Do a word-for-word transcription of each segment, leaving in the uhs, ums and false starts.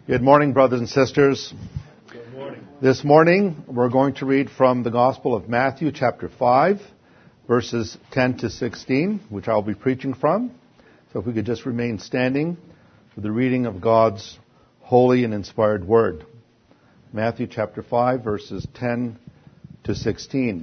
Good morning, brothers and sisters. Good morning. This morning, we're going to read from the Gospel of Matthew, chapter five, verses ten to sixteen, which I'll be preaching from. So if we could just remain standing for the reading of God's holy and inspired word. Matthew chapter five, verses ten to sixteen.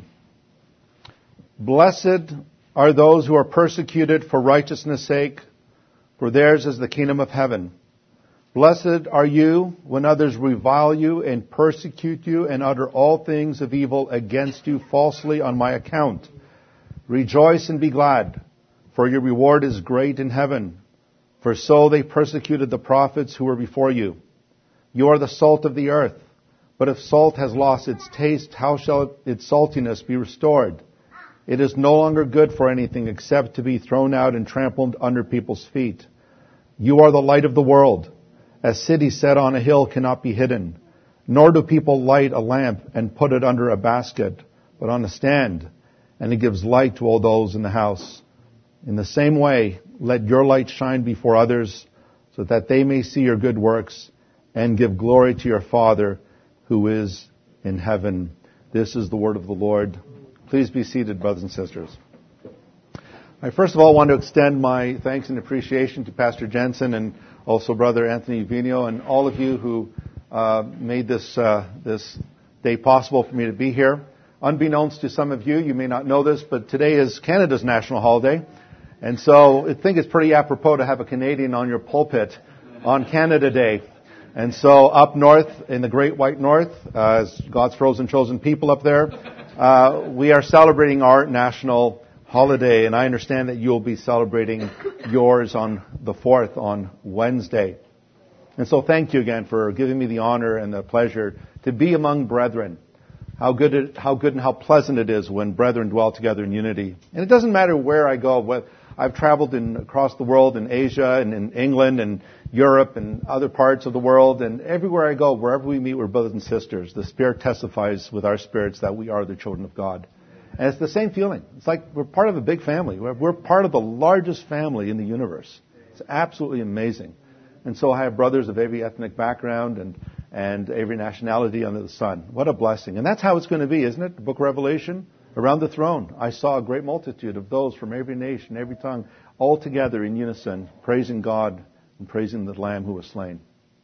Blessed are those who are persecuted for righteousness' sake, for theirs is the kingdom of heaven. Blessed are you when others revile you and persecute you and utter all things of evil against you falsely on my account. Rejoice and be glad, for your reward is great in heaven. For so they persecuted the prophets who were before you. You are the salt of the earth. But if salt has lost its taste, how shall its saltiness be restored? It is no longer good for anything except to be thrown out and trampled under people's feet. You are the light of the world. A city set on a hill cannot be hidden, nor do people light a lamp and put it under a basket, but on a stand, and it gives light to all those in the house. In the same way, let your light shine before others, so that they may see your good works and give glory to your Father who is in heaven. This is the word of the Lord. Please be seated, brothers and sisters. I first of all want to extend my thanks and appreciation to Pastor Jensen and also Brother Anthony Vino and all of you who uh, made this uh, this day possible for me to be here. Unbeknownst to some of you, you may not know this, but today is Canada's national holiday. And so I think it's pretty apropos to have a Canadian on your pulpit on Canada Day. And so up north in the Great White North, uh, as God's frozen chosen people up there, uh, we are celebrating our national holiday, and I understand that you'll be celebrating yours on the fourth, on Wednesday. And so thank you again for giving me the honor and the pleasure to be among brethren. How good it, how good and how pleasant it is when brethren dwell together in unity. And it doesn't matter where I go. What, I've traveled in, across the world, in Asia and in England and Europe and other parts of the world, and everywhere I go, wherever we meet with brothers and sisters, the Spirit testifies with our spirits that we are the children of God. And it's the same feeling. It's like we're part of a big family. We're, we're part of the largest family in the universe. It's absolutely amazing. And so I have brothers of every ethnic background and, and every nationality under the sun. What a blessing. And that's how it's going to be, isn't it? The book of Revelation, around the throne, I saw a great multitude of those from every nation, every tongue, all together in unison, praising God and praising the Lamb who was slain.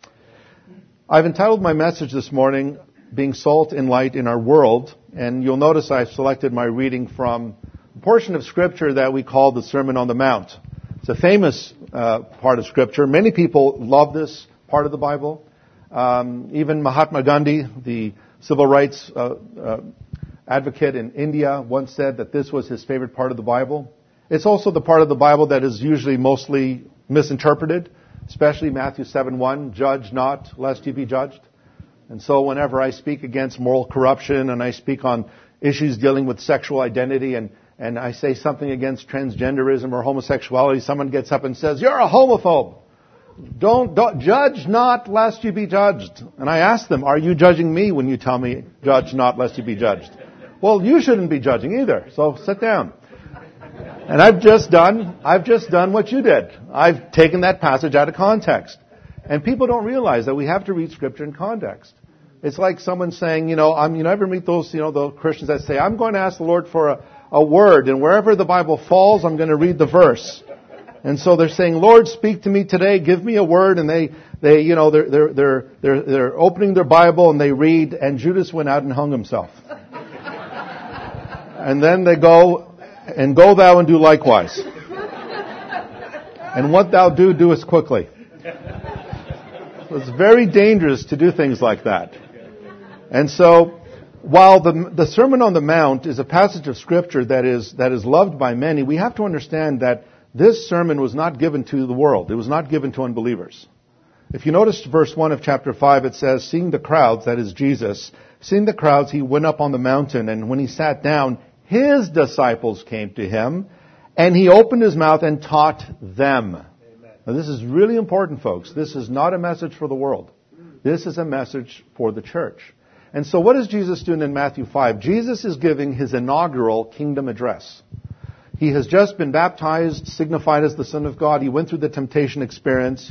I've entitled my message this morning, Being Salt and Light in Our World. And you'll notice I've selected my reading from a portion of Scripture that we call the Sermon on the Mount. It's a famous uh, part of Scripture. Many people love this part of the Bible. Um, even Mahatma Gandhi, the civil rights uh, uh, advocate in India, once said that this was his favorite part of the Bible. It's also the part of the Bible that is usually mostly misinterpreted, especially Matthew seven one, judge not, lest you be judged. And so whenever I speak against moral corruption and I speak on issues dealing with sexual identity and, and I say something against transgenderism or homosexuality, someone gets up and says, you're a homophobe. Don't, don't judge not lest you be judged. And I ask them, are you judging me when you tell me judge not lest you be judged? Well, you shouldn't be judging either. So sit down. And I've just done, I've just done what you did. I've taken that passage out of context. And people don't realize that we have to read Scripture in context. It's like someone saying, you know, I'm, you know, ever meet those, you know, the Christians that say, I'm going to ask the Lord for a, a word, and wherever the Bible falls, I'm going to read the verse. And so they're saying, Lord, speak to me today, give me a word, and they, they, you know, they're, they're, they're, they're, they're opening their Bible and they read, and Judas went out and hung himself. And then they go, and go thou and do likewise. And what thou do, do as quickly. It's very dangerous to do things like that. And so, while the, the Sermon on the Mount is a passage of Scripture that is, that is loved by many, we have to understand that this sermon was not given to the world. It was not given to unbelievers. If you notice verse one of chapter five, it says, seeing the crowds, that is Jesus, seeing the crowds, he went up on the mountain, and when he sat down, his disciples came to him, and he opened his mouth and taught them. Now, this is really important, folks. This is not a message for the world. This is a message for the church. And so what is Jesus doing in Matthew five? Jesus is giving his inaugural kingdom address. He has just been baptized, signified as the Son of God. He went through the temptation experience.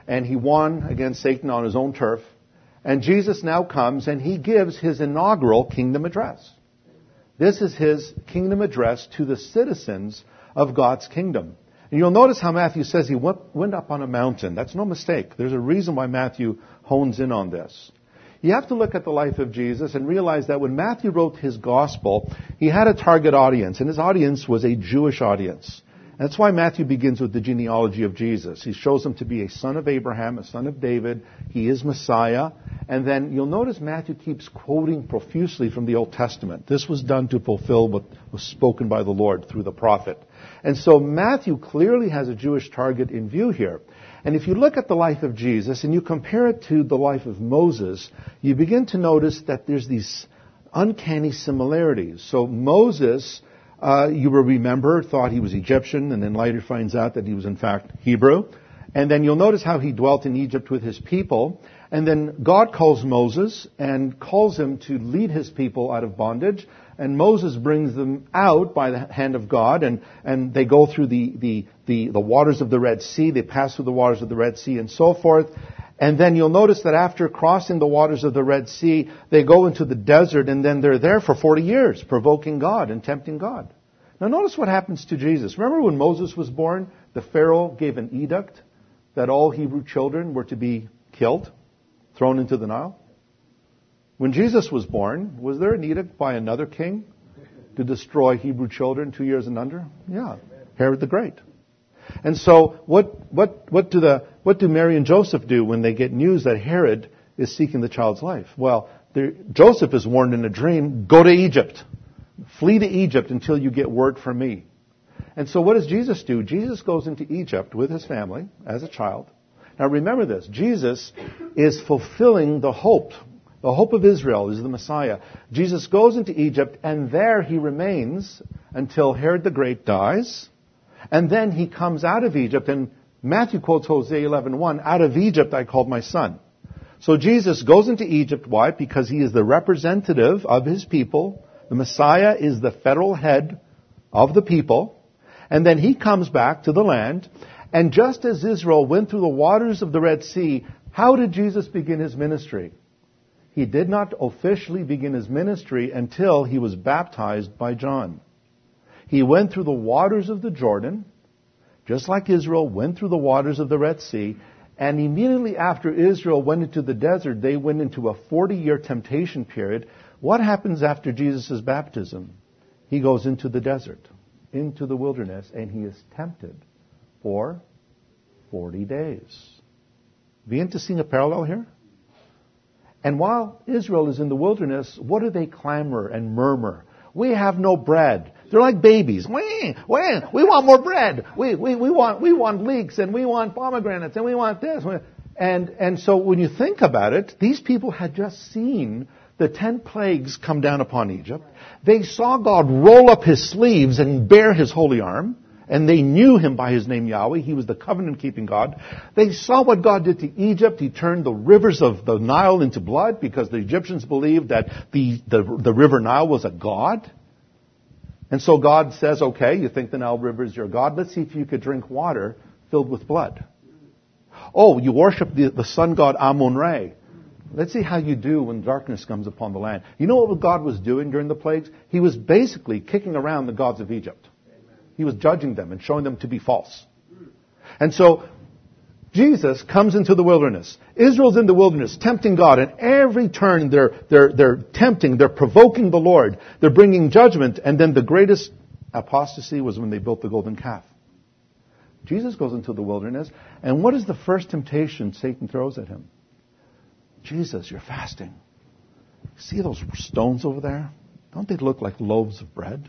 and he won against Satan on his own turf. And Jesus now comes and he gives his inaugural kingdom address. This is his kingdom address to the citizens of God's kingdom. And you'll notice how Matthew says he went, went up on a mountain. That's no mistake. There's a reason why Matthew hones in on this. You have to look at the life of Jesus and realize that when Matthew wrote his gospel, he had a target audience, and his audience was a Jewish audience. And that's why Matthew begins with the genealogy of Jesus. He shows him to be a son of Abraham, a son of David. He is Messiah. And then you'll notice Matthew keeps quoting profusely from the Old Testament. This was done to fulfill what was spoken by the Lord through the prophet. And so Matthew clearly has a Jewish target in view here. And if you look at the life of Jesus and you compare it to the life of Moses, you begin to notice that there's these uncanny similarities. So Moses, uh, you will remember, thought he was Egyptian, and then later finds out that he was in fact Hebrew. And then you'll notice how he dwelt in Egypt with his people. And then God calls Moses and calls him to lead his people out of bondage. And Moses brings them out by the hand of God, and, and they go through the, the, the, the waters of the Red Sea. They pass through the waters of the Red Sea and so forth. And then you'll notice that after crossing the waters of the Red Sea, they go into the desert, and then they're there for forty years, provoking God and tempting God. Now notice what happens to Jesus. Remember when Moses was born, the Pharaoh gave an edict that all Hebrew children were to be killed, thrown into the Nile? When Jesus was born, was there an edict by another king to destroy Hebrew children two years and under? Yeah, Herod the Great. And so what, what, what, do the, what do Mary and Joseph do when they get news that Herod is seeking the child's life? Well, Joseph is warned in a dream, go to Egypt. Flee to Egypt until you get word from me. And so what does Jesus do? Jesus goes into Egypt with his family as a child. Now remember this, Jesus is fulfilling the hope. The hope of Israel is the Messiah. Jesus goes into Egypt, and there he remains until Herod the Great dies. And then he comes out of Egypt, and Matthew quotes Hosea eleven one, out of Egypt I called my son. So Jesus goes into Egypt. Why? Because he is the representative of his people. The Messiah is the federal head of the people. And then he comes back to the land. And just as Israel went through the waters of the Red Sea, how did Jesus begin his ministry? He did not officially begin his ministry until he was baptized by John. He went through the waters of the Jordan, just like Israel went through the waters of the Red Sea, and immediately after Israel went into the desert, they went into a forty-year temptation period. What happens after Jesus' baptism? He goes into the desert, into the wilderness, and he is tempted for forty days. Begin to see a parallel here? And while Israel is in the wilderness, what do they clamor and murmur? We have no bread. They're like babies. We, we, we want more bread. We, we, we want, we want leeks, and we want pomegranates, and we want this. And, and so when you think about it, these people had just seen the ten plagues come down upon Egypt. They saw God roll up his sleeves and bare his holy arm. And they knew him by his name Yahweh. He was the covenant-keeping God. They saw what God did to Egypt. He turned the rivers of the Nile into blood because the Egyptians believed that the, the, the river Nile was a god. And so God says, okay, you think the Nile River is your God. Let's see if you could drink water filled with blood. Oh, you worship the, the sun god Amun-Re. Let's see how you do when darkness comes upon the land. You know what God was doing during the plagues? He was basically kicking around the gods of Egypt. He was judging them and showing them to be false. And so Jesus comes into the wilderness. Israel's in the wilderness, tempting God. At every turn, they're, they're, they're tempting, they're provoking the Lord. They're bringing judgment. And then the greatest apostasy was when they built the golden calf. Jesus goes into the wilderness. And what is the first temptation Satan throws at him? Jesus, you're fasting. See those stones over there? Don't they look like loaves of bread?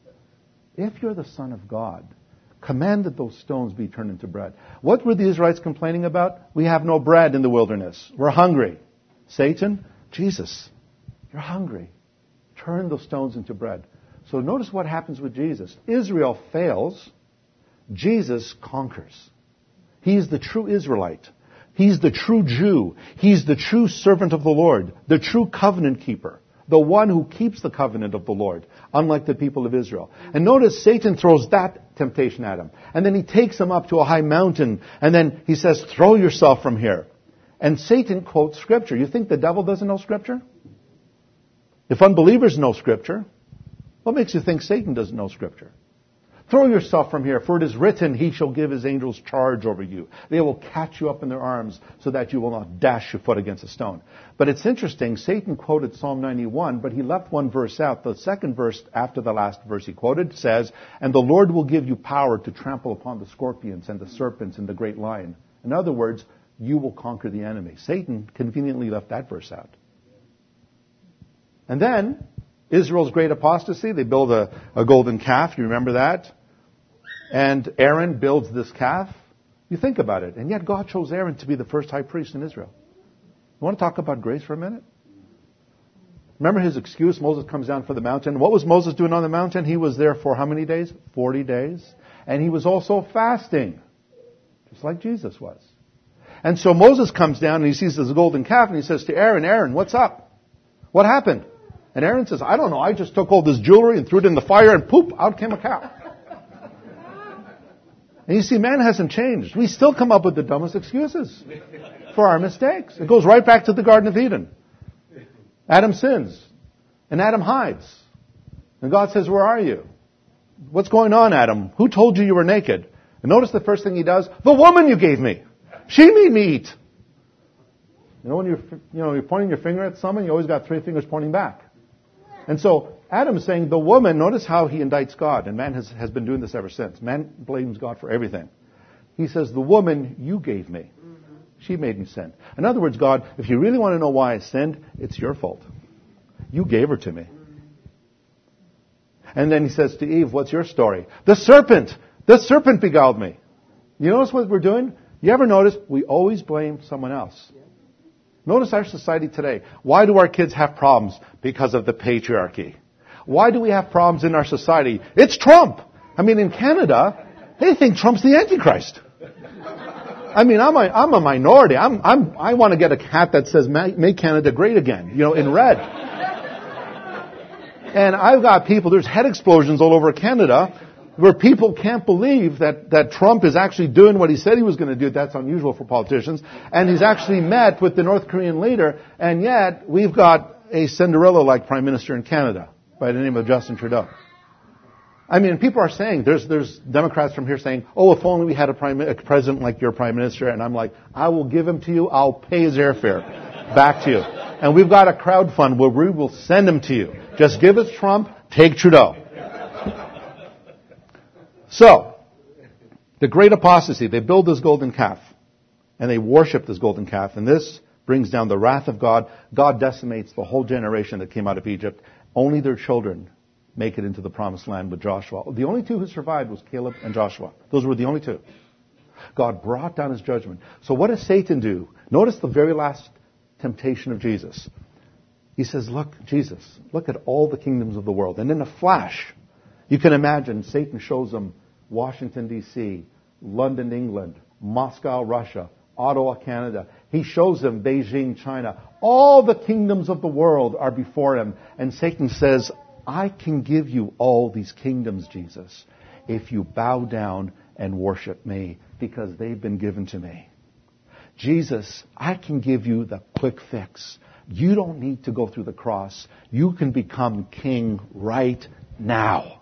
If you're the Son of God, command that those stones be turned into bread. What were the Israelites complaining about? We have no bread in the wilderness. We're hungry. Satan, Jesus, you're hungry. Turn those stones into bread. So notice what happens with Jesus. Israel fails. Jesus conquers. He's the true Israelite. He's the true Jew. He's the true servant of the Lord, the true covenant keeper. The one who keeps the covenant of the Lord, unlike the people of Israel. And notice Satan throws that temptation at him. And then he takes him up to a high mountain. And then he says, throw yourself from here. And Satan quotes Scripture. You think the devil doesn't know Scripture? If unbelievers know Scripture, what makes you think Satan doesn't know Scripture? Throw yourself from here, for it is written, he shall give his angels charge over you. They will catch you up in their arms so that you will not dash your foot against a stone. But it's interesting, Satan quoted Psalm ninety-one, but he left one verse out. The second verse after the last verse he quoted says, and the Lord will give you power to trample upon the scorpions and the serpents and the great lion. In other words, you will conquer the enemy. Satan conveniently left that verse out. And then, Israel's great apostasy, they build a, a golden calf, you remember that? And Aaron builds this calf. You think about it. And yet God chose Aaron to be the first high priest in Israel. You want to talk about grace for a minute? Remember his excuse? Moses comes down from the mountain. What was Moses doing on the mountain? He was there for how many days? Forty days. And he was also fasting. Just like Jesus was. And so Moses comes down and he sees this golden calf and he says to Aaron, Aaron, what's up? What happened? And Aaron says, I don't know. I just took all this jewelry and threw it in the fire and poop, out came a cow. And you see, man hasn't changed. We still come up with the dumbest excuses for our mistakes. It goes right back to the Garden of Eden. Adam sins. And Adam hides. And God says, where are you? What's going on, Adam? Who told you you were naked? And notice the first thing he does, the woman you gave me. She made me eat. You know, when you're, you know, you're pointing your finger at someone, you always got three fingers pointing back. And so Adam is saying, the woman, notice how he indicts God, and man has, has been doing this ever since. Man blames God for everything. He says, the woman you gave me, she made me sin. In other words, God, if you really want to know why I sinned, it's your fault. You gave her to me. And then he says to Eve, what's your story? The serpent! The serpent beguiled me. You notice what we're doing? You ever notice we always blame someone else? Notice our society today. Why do our kids have problems? Because of the patriarchy. Why do we have problems in our society? It's Trump. I mean, in Canada, they think Trump's the Antichrist. I mean, I'm a, I'm a minority. I'm, I'm, I want to get a hat that says, make Canada great again, you know, in red. And I've got people, there's head explosions all over Canada where people can't believe that, that Trump is actually doing what he said he was going to do. That's unusual for politicians. And he's actually met with the North Korean leader. And yet, we've got a Cinderella-like prime minister in Canada by the name of Justin Trudeau. I mean, people are saying, there's there's Democrats from here saying, oh, if only we had a, prime, a president like your prime minister. And I'm like, I will give him to you. I'll pay his airfare back to you. And we've got a crowd fund where we will send him to you. Just give us Trump, take Trudeau. So, the great apostasy, they build this golden calf, and they worship this golden calf, and this brings down the wrath of God. God decimates the whole generation that came out of Egypt. Only their children make it into the promised land with Joshua. The only two who survived was Caleb and Joshua. Those were the only two. God brought down his judgment. So what does Satan do? Notice the very last temptation of Jesus. He says, look, Jesus, look at all the kingdoms of the world. And in a flash, you can imagine Satan shows them Washington, D C, London, England, Moscow, Russia, Ottawa, Canada. He shows them Beijing, China. All the kingdoms of the world are before him. And Satan says, I can give you all these kingdoms, Jesus, if you bow down and worship me, because they've been given to me. Jesus, I can give you the quick fix. You don't need to go through the cross. You can become king right now.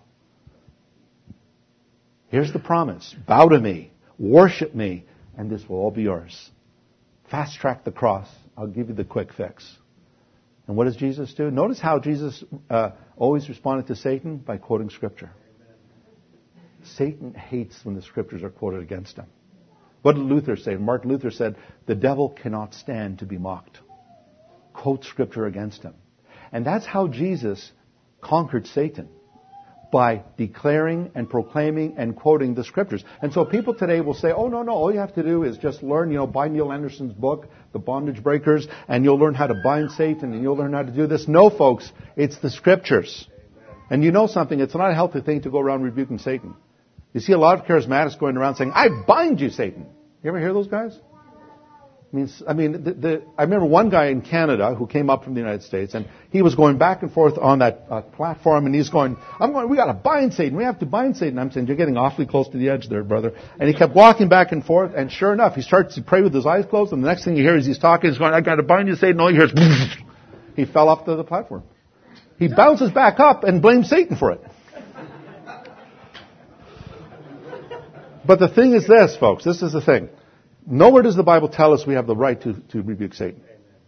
Here's the promise. Bow to me, worship me, and this will all be yours. Fast track the cross. I'll give you the quick fix. And what does Jesus do? Notice how Jesus uh, always responded to Satan by quoting Scripture. Satan hates when the Scriptures are quoted against him. What did Luther say? Martin Luther said, the devil cannot stand to be mocked. Quote Scripture against him. And that's how Jesus conquered Satan. By declaring and proclaiming and quoting the Scriptures. And so people today will say, oh, no, no, all you have to do is just learn, you know, buy Neil Anderson's book, The Bondage Breakers, and you'll learn how to bind Satan, and you'll learn how to do this. No, folks, it's the Scriptures. And you know something, it's not a healthy thing to go around rebuking Satan. You see a lot of charismatics going around saying, I bind you, Satan. You ever hear those guys? I mean, I mean, the, the, I remember one guy in Canada who came up from the United States, and he was going back and forth on that uh, platform, and he's going, "I'm going. We got to bind Satan. We have to bind Satan." I'm saying, "You're getting awfully close to the edge there, brother." And he kept walking back and forth, and sure enough, he starts to pray with his eyes closed, and the next thing you hear is he's talking, he's going, "I got to bind you, Satan." And all you hear is, he fell off the, the platform. He bounces back up and blames Satan for it. But the thing is this, folks. This is the thing. Nowhere does the Bible tell us we have the right to, to rebuke Satan.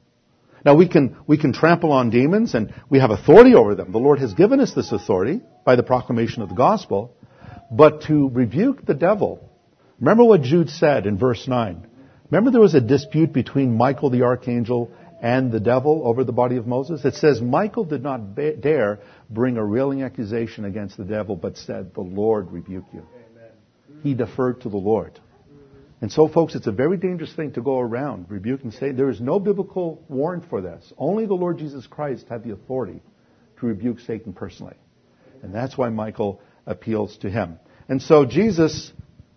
Now we can, we can trample on demons and we have authority over them. The Lord has given us this authority by the proclamation of the gospel. But to rebuke the devil, remember what Jude said in verse nine. Remember there was a dispute between Michael the archangel and the devil over the body of Moses? It says Michael did not ba- dare bring a railing accusation against the devil, but said, "The Lord rebuke you." Amen. He deferred to the Lord. And so, folks, it's a very dangerous thing to go around rebuking Satan. There is no biblical warrant for this. Only the Lord Jesus Christ had the authority to rebuke Satan personally. And that's why Michael appeals to him. And so Jesus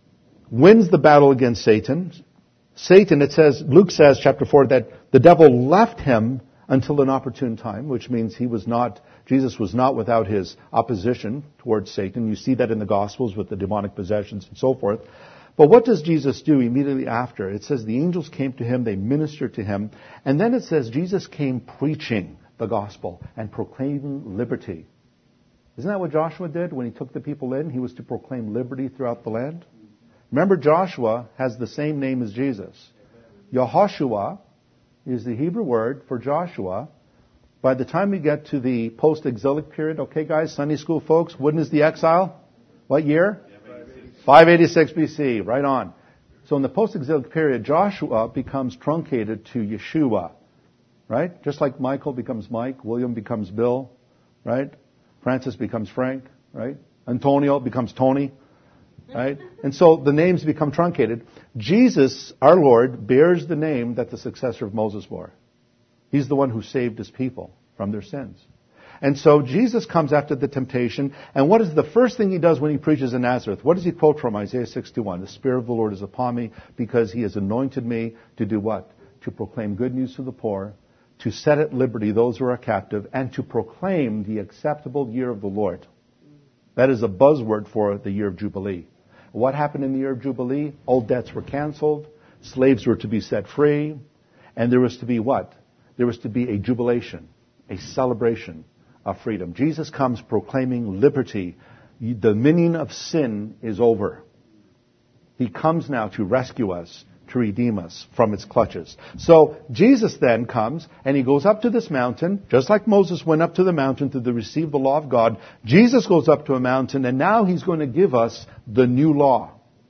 wins the battle against Satan. Satan, it says, Luke says, chapter four, that the devil left him until an opportune time, which means he was not, Jesus was not without his opposition towards Satan. You see that in the Gospels with the demonic possessions and so forth. But what does Jesus do immediately after? It says the angels came to him, they ministered to him, and then it says Jesus came preaching the gospel and proclaiming liberty. Isn't that what Joshua did when he took the people in? He was to proclaim liberty throughout the land. Remember, Joshua has the same name as Jesus. Yehoshua is the Hebrew word for Joshua. By the time we get to the post-exilic period, okay guys, Sunday school folks, when is the exile? What year? five eighty-six B C, right on. So in the post-exilic period, Joshua becomes truncated to Yeshua, right? Just like Michael becomes Mike, William becomes Bill, right? Francis becomes Frank, right? Antonio becomes Tony, right? And so the names become truncated. Jesus, our Lord, bears the name that the successor of Moses bore. He's the one who saved his people from their sins. And so Jesus comes after the temptation, and what is the first thing he does when he preaches in Nazareth? What does he quote from? Isaiah sixty-one. The Spirit of the Lord is upon me because he has anointed me to do what? To proclaim good news to the poor, to set at liberty those who are captive, and to proclaim the acceptable year of the Lord. That is a buzzword for the year of Jubilee. What happened in the year of Jubilee? Old debts were canceled, slaves were to be set free, and there was to be what? There was to be a jubilation, a celebration of freedom. Jesus comes proclaiming liberty. The dominion of sin is over. He comes now to rescue us, to redeem us from its clutches. So Jesus then comes and he goes up to this mountain, just like Moses went up to the mountain to receive the law of God. Jesus goes up to a mountain and now he's going to give us the new law.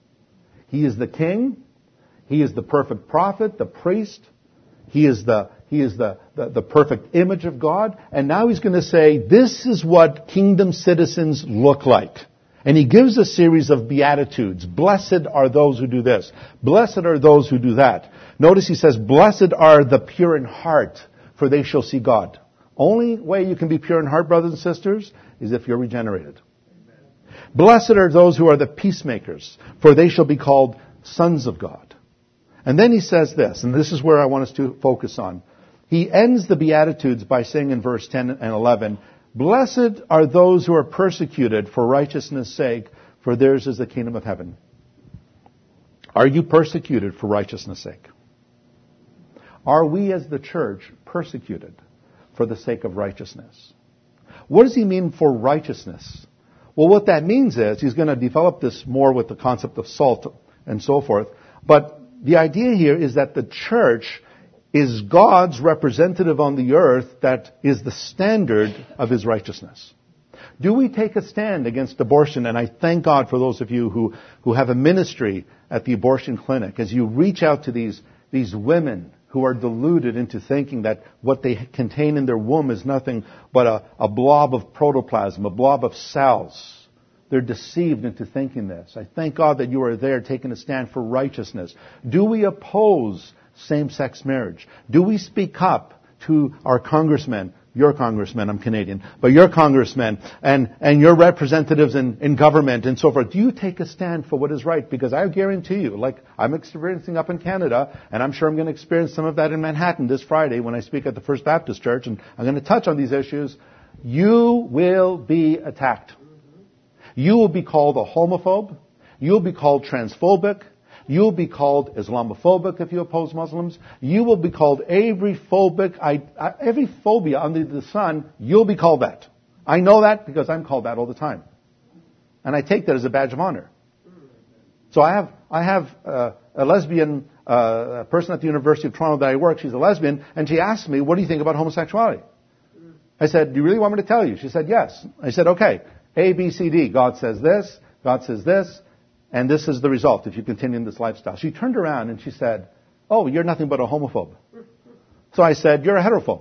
He is the king. He is the perfect prophet, the priest. He is the He is the, the, the perfect image of God. And now he's going to say, this is what kingdom citizens look like. And he gives a series of beatitudes. Blessed are those who do this. Blessed are those who do that. Notice he says, blessed are the pure in heart, for they shall see God. Only way you can be pure in heart, brothers and sisters, is if you're regenerated. Amen. Blessed are those who are the peacemakers, for they shall be called sons of God. And then he says this, and this is where I want us to focus on. He ends the Beatitudes by saying in verse ten and eleven, blessed are those who are persecuted for righteousness' sake, for theirs is the kingdom of heaven. Are you persecuted for righteousness' sake? Are we as the church persecuted for the sake of righteousness? What does he mean for righteousness? Well, what that means is, he's going to develop this more with the concept of salt and so forth, but the idea here is that the church is God's representative on the earth that is the standard of his righteousness. Do we take a stand against abortion? And I thank God for those of you who, who have a ministry at the abortion clinic, as you reach out to these, these women who are deluded into thinking that what they contain in their womb is nothing but a, a blob of protoplasm, a blob of cells. They're deceived into thinking this. I thank God that you are there taking a stand for righteousness. Do we oppose same-sex marriage? Do we speak up to our congressmen your congressmen, I'm Canadian, but your congressmen and, and your representatives in, in government and so forth, do you take a stand for what is right? Because I guarantee you, like I'm experiencing up in Canada, and I'm sure I'm going to experience some of that in Manhattan this Friday when I speak at the First Baptist Church, and I'm going to touch on these issues, you will be attacked. You will be called a homophobe. You'll be called transphobic. You'll be called Islamophobic if you oppose Muslims. You will be called every phobic, every phobia under the sun, you'll be called that. I know that because I'm called that all the time. And I take that as a badge of honor. So I have, I have uh, a lesbian uh, person at the University of Toronto that I work, she's a lesbian, and she asked me, what do you think about homosexuality? I said, do you really want me to tell you? She said, yes. I said, okay, A, B, C, D. God says this, God says this, and this is the result if you continue in this lifestyle. She turned around and she said, oh, you're nothing but a homophobe. So I said, you're a heterophobe.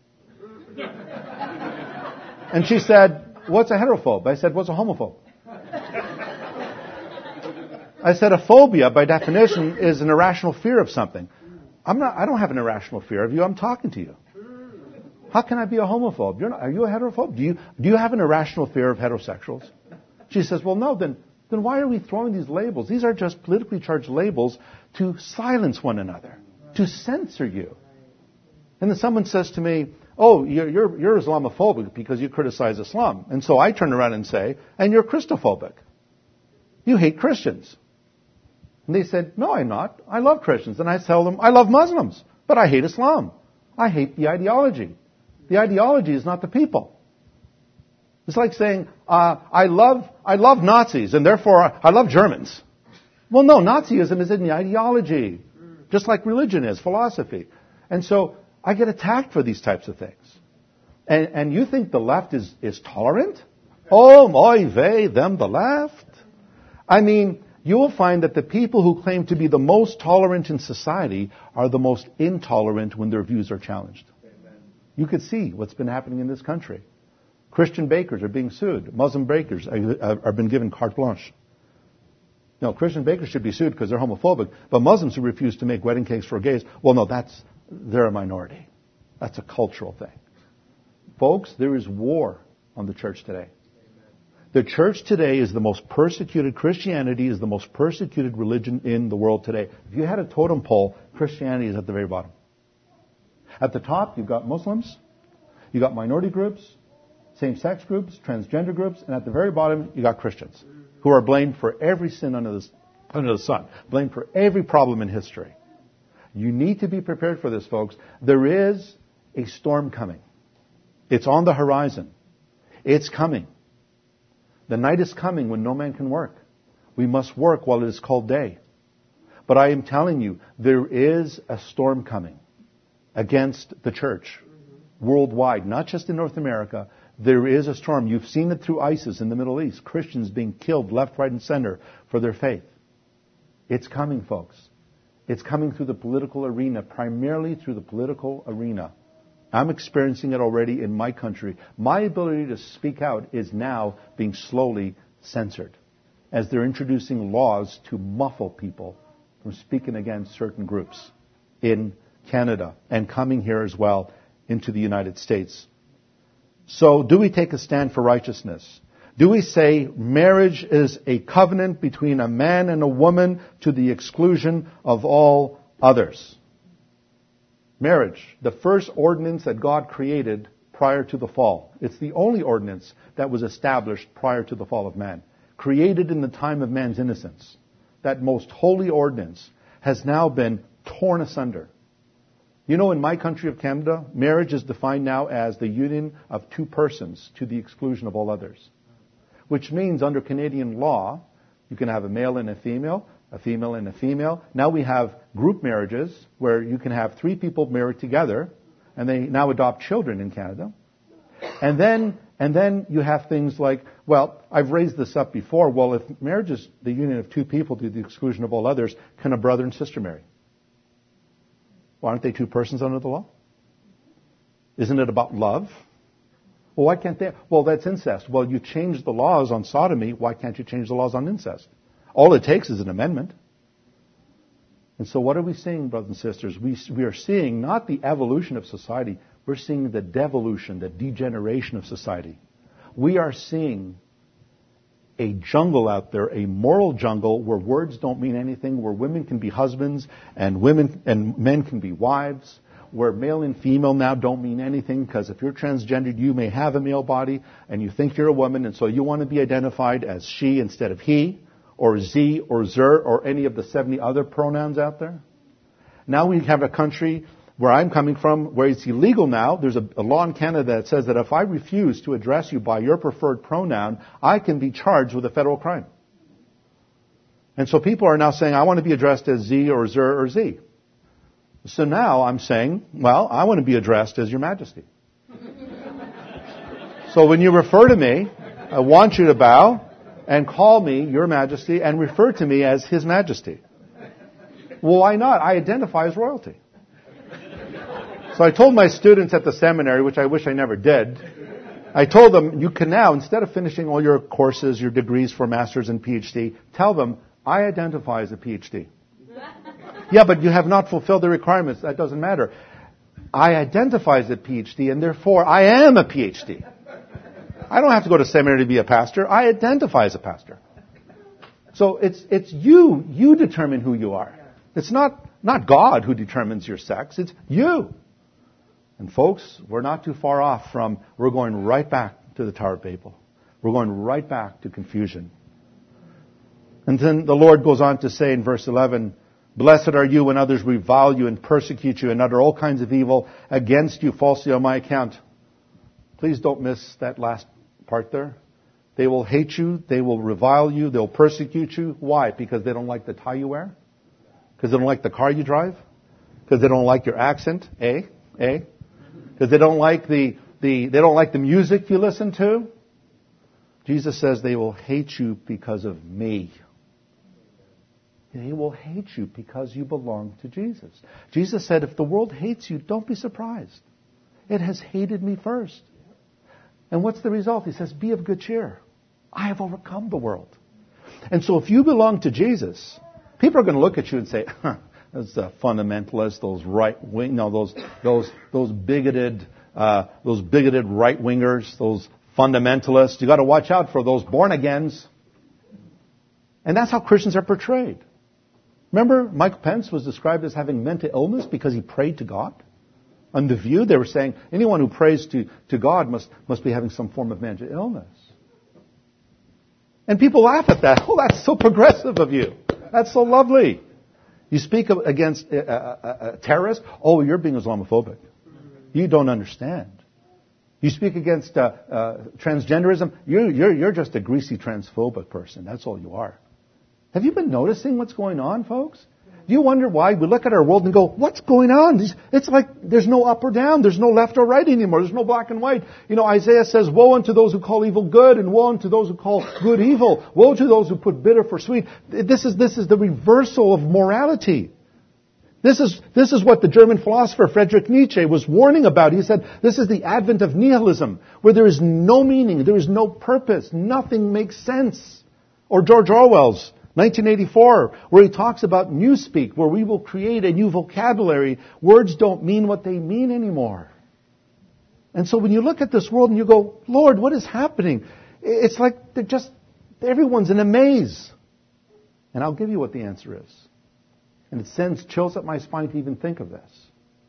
And she said, what's a heterophobe? I said, what's a homophobe? I said, a phobia, by definition, is an irrational fear of something. I'm not, I don't have an irrational fear of you. I'm talking to you. How can I be a homophobe? You're not, are you a heterophobe? Do you, do you have an irrational fear of heterosexuals? She says, well, no, then, then why are we throwing these labels? These are just politically charged labels to silence one another, to censor you. And then someone says to me, oh, you're, you're, you're Islamophobic because you criticize Islam. And so I turn around and say, and you're Christophobic. You hate Christians. And they said, no, I'm not. I love Christians. And I tell them, I love Muslims, but I hate Islam. I hate the ideology. The ideology is not the people. It's like saying, uh, I love, I love Nazis, and therefore I, I love Germans. Well, no, Nazism is in the ideology, just like religion is, philosophy. And so I get attacked for these types of things. And, and you think the left is, is tolerant? Oh, oy vey, them the left. I mean, you will find that the people who claim to be the most tolerant in society are the most intolerant when their views are challenged. You could see what's been happening in this country. Christian bakers are being sued. Muslim bakers are, are been given carte blanche. No, Christian bakers should be sued because they're homophobic, but Muslims who refuse to make wedding cakes for gays, well, no, that's, they're a minority. That's a cultural thing. Folks, there is war on the church today. The church today is the most persecuted, Christianity is the most persecuted religion in the world today. If you had a totem pole, Christianity is at the very bottom. At the top, you've got Muslims, you've got minority groups, same-sex groups, transgender groups, and at the very bottom, you've got Christians who are blamed for every sin under the, under the sun, blamed for every problem in history. You need to be prepared for this, folks. There is a storm coming. It's on the horizon. It's coming. The night is coming when no man can work. We must work while it is called day. But I am telling you, there is a storm coming against the church worldwide, not just in North America. There is a storm. You've seen it through ISIS in the Middle East. Christians being killed left, right, and center for their faith. It's coming, folks. It's coming through the political arena, primarily through the political arena. I'm experiencing it already in my country. My ability to speak out is now being slowly censored as they're introducing laws to muffle people from speaking against certain groups in Canada and coming here as well into the United States. So do we take a stand for righteousness? Do we say marriage is a covenant between a man and a woman to the exclusion of all others? Marriage, the first ordinance that God created prior to the fall. It's the only ordinance that was established prior to the fall of man. Created in the time of man's innocence. That most holy ordinance has now been torn asunder. You know, in my country of Canada, marriage is defined now as the union of two persons to the exclusion of all others. Which means under Canadian law, you can have a male and a female, a female and a female. Now we have group marriages where you can have three people married together, and they now adopt children in Canada. And then, and then you have things like, well, I've raised this up before, well, if marriage is the union of two people to the exclusion of all others, can a brother and sister marry? Well, aren't they two persons under the law? Isn't it about love? Well, why can't they? Well, that's incest. Well, you changed the laws on sodomy. Why can't you change the laws on incest? All it takes is an amendment. And so what are we seeing, brothers and sisters? We, we are seeing not the evolution of society. We're seeing the devolution, the degeneration of society. We are seeing a jungle out there, a moral jungle where words don't mean anything, where women can be husbands and women and men can be wives, where male and female now don't mean anything, because if you're transgendered, you may have a male body and you think you're a woman, and so you want to be identified as she instead of he, or Z, or Zer, or any of the seventy other pronouns out there. Now we have a country where I'm coming from, where it's illegal now. There's a, a law in Canada that says that if I refuse to address you by your preferred pronoun, I can be charged with a federal crime. And so people are now saying, I want to be addressed as Z or Zer or Z. So now I'm saying, well, I want to be addressed as Your Majesty. So when you refer to me, I want you to bow and call me Your Majesty and refer to me as His Majesty. Well, why not? I identify as royalty. So I told my students at the seminary, which I wish I never did, I told them, you can now, instead of finishing all your courses, your degrees for master's and PhD, tell them, I identify as a PhD. Yeah, but you have not fulfilled the requirements. That doesn't matter. I identify as a PhD, and therefore I am a PhD. I don't have to go to seminary to be a pastor. I identify as a pastor. So it's it's you. You determine who you are. It's not, not God who determines your sex. It's you. And folks, we're not too far off from, we're going right back to the Tower of Babel. We're going right back to confusion. And then the Lord goes on to say in verse eleven, blessed are you when others revile you and persecute you and utter all kinds of evil against you falsely on my account. Please don't miss that last part there. They will hate you, they will revile you, they'll persecute you. Why? Because they don't like the tie you wear? Because they don't like the car you drive? Because they don't like your accent? Eh? Eh? Because they don't like the, the they don't like the music you listen to? Jesus says they will hate you because of me. They will hate you because you belong to Jesus. Jesus said, if the world hates you, don't be surprised. It has hated me first. And what's the result? He says, be of good cheer. I have overcome the world. And so if you belong to Jesus, people are going to look at you and say, huh, those uh, fundamentalists, those right wing, no, those those those bigoted, uh, those bigoted right wingers, those fundamentalists. You got to watch out for those born agains. And that's how Christians are portrayed. Remember, Mike Pence was described as having mental illness because he prayed to God. On The View, they were saying anyone who prays to, to God must must be having some form of mental illness. And people laugh at that. Oh, that's so progressive of you. That's so lovely. You speak against a, a, a terrorist. Oh, you're being Islamophobic. You don't understand. You speak against uh, uh, transgenderism. You're, you're, you're just a greasy transphobic person. That's all you are. Have you been noticing what's going on, folks? Do you wonder why we look at our world and go, what's going on? It's like there's no up or down. There's no left or right anymore. There's no black and white. You know, Isaiah says, woe unto those who call evil good and woe unto those who call good evil. Woe to those who put bitter for sweet. This is, this is the reversal of morality. This is, this is what the German philosopher Friedrich Nietzsche was warning about. He said, this is the advent of nihilism, where there is no meaning, there is no purpose, nothing makes sense. Or George Orwell's nineteen eighty-four, where he talks about newspeak, where we will create a new vocabulary. Words don't mean what they mean anymore. And so when you look at this world and you go, Lord, what is happening? It's like they're just, everyone's in a maze. And I'll give you what the answer is. And it sends chills up my spine to even think of this.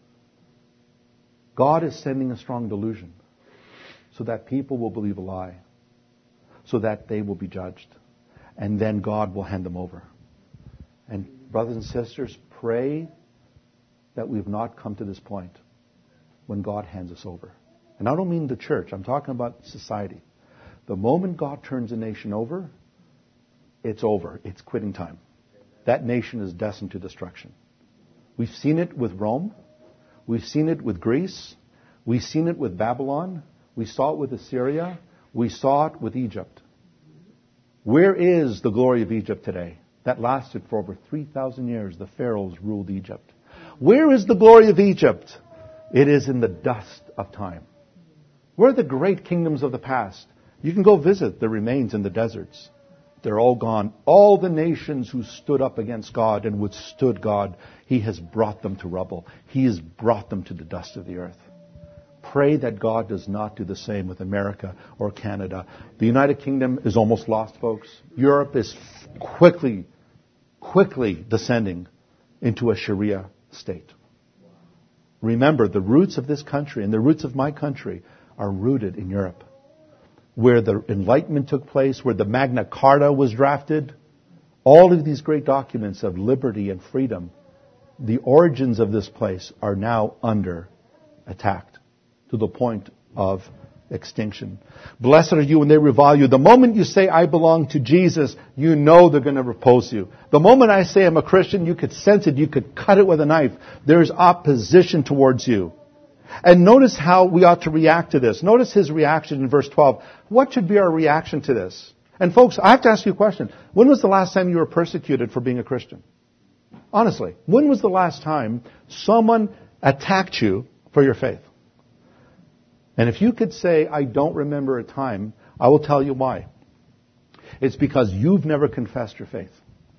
God is sending a strong delusion so that people will believe a lie, so that they will be judged. And then God will hand them over. And brothers and sisters, pray that we have not come to this point when God hands us over. And I don't mean the church. I'm talking about society. The moment God turns a nation over, it's over. It's quitting time. That nation is destined to destruction. We've seen it with Rome. We've seen it with Greece. We've seen it with Babylon. We saw it with Assyria. We saw it with Egypt. Where is the glory of Egypt today? That lasted for over three thousand years. The pharaohs ruled Egypt. Where is the glory of Egypt? It is in the dust of time. Where are the great kingdoms of the past? You can go visit the remains in the deserts. They're all gone. All the nations who stood up against God and withstood God, He has brought them to rubble. He has brought them to the dust of the earth. Pray that God does not do the same with America or Canada. The United Kingdom is almost lost, folks. Europe is quickly, quickly descending into a Sharia state. Remember, the roots of this country and the roots of my country are rooted in Europe, where the Enlightenment took place, where the Magna Carta was drafted. All of these great documents of liberty and freedom, the origins of this place are now under attack to the point of extinction. Blessed are you when they revile you. The moment you say, I belong to Jesus, you know they're going to repulse you. The moment I say I'm a Christian, you could sense it. You could cut it with a knife. There's opposition towards you. And notice how we ought to react to this. Notice his reaction in verse twelve. What should be our reaction to this? And folks, I have to ask you a question. When was the last time you were persecuted for being a Christian? Honestly, when was the last time someone attacked you for your faith? And if you could say, I don't remember a time, I will tell you why. It's because you've never confessed your faith.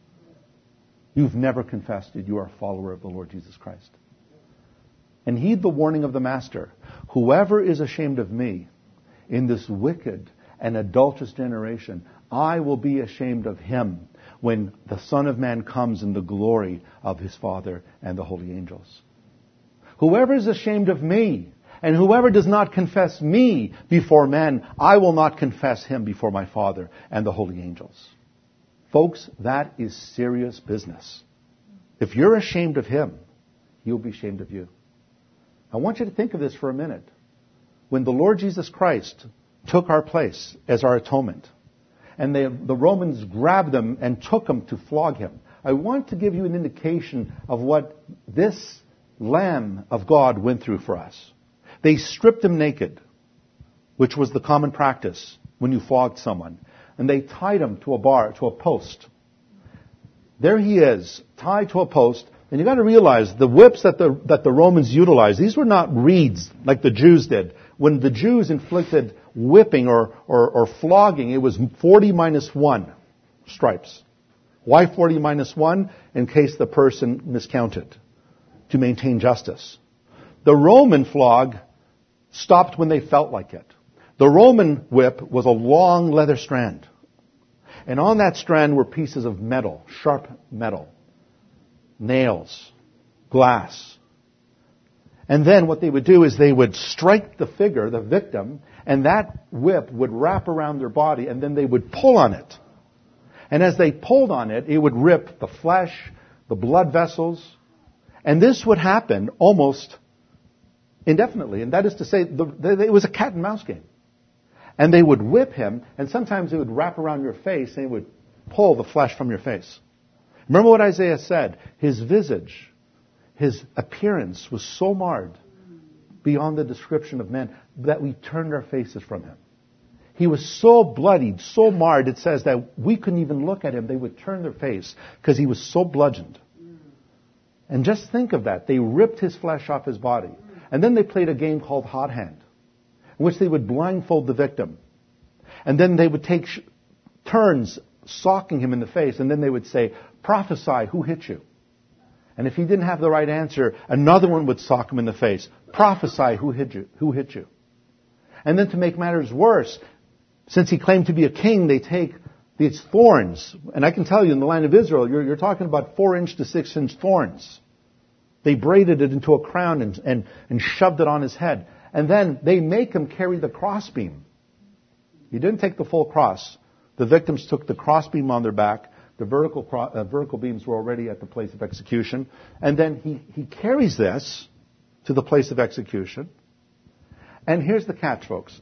You've never confessed that you are a follower of the Lord Jesus Christ. And heed the warning of the Master. Whoever is ashamed of me in this wicked and adulterous generation, I will be ashamed of him when the Son of Man comes in the glory of his Father and the holy angels. Whoever is ashamed of me, and whoever does not confess me before men, I will not confess him before my Father and the holy angels. Folks, that is serious business. If you're ashamed of him, he'll be ashamed of you. I want you to think of this for a minute. When the Lord Jesus Christ took our place as our atonement, and they, the Romans grabbed him and took him to flog him, I want to give you an indication of what this Lamb of God went through for us. They stripped him naked, which was the common practice when you flogged someone. And they tied him to a bar, to a post. There he is, tied to a post. And you've got to realize the whips that the, that the Romans utilized, these were not reeds like the Jews did. When the Jews inflicted whipping or, or, or flogging, it was forty minus one stripes. Why forty minus one? In case the person miscounted, to maintain justice. The Roman flog stopped when they felt like it. The Roman whip was a long leather strand. And on that strand were pieces of metal, sharp metal, nails, glass. And then what they would do is they would strike the figure, the victim, and that whip would wrap around their body, and then they would pull on it. And as they pulled on it, it would rip the flesh, the blood vessels. And this would happen almost indefinitely. And that is to say, the, the, it was a cat and mouse game. And they would whip him, and sometimes they would wrap around your face, and it would pull the flesh from your face. Remember what Isaiah said? His visage, his appearance was so marred beyond the description of men that we turned our faces from him. He was so bloodied, so marred, it says that we couldn't even look at him. They would turn their face because he was so bludgeoned. And just think of that. They ripped his flesh off his body. And then they played a game called Hot Hand, in which they would blindfold the victim. And then they would take sh- turns socking him in the face, and then they would say, prophesy, who hit you? And if he didn't have the right answer, another one would sock him in the face. Prophesy, who hit you? Who hit you? And then to make matters worse, since he claimed to be a king, they take these thorns. And I can tell you, in the land of Israel, you're, you're talking about four inch to six inch thorns. They braided it into a crown and, and, and shoved it on his head. And then they make him carry the crossbeam. He didn't take the full cross. The victims took the crossbeam on their back. The vertical cro- uh, vertical beams were already at the place of execution. And then he, he carries this to the place of execution. And here's the catch, folks.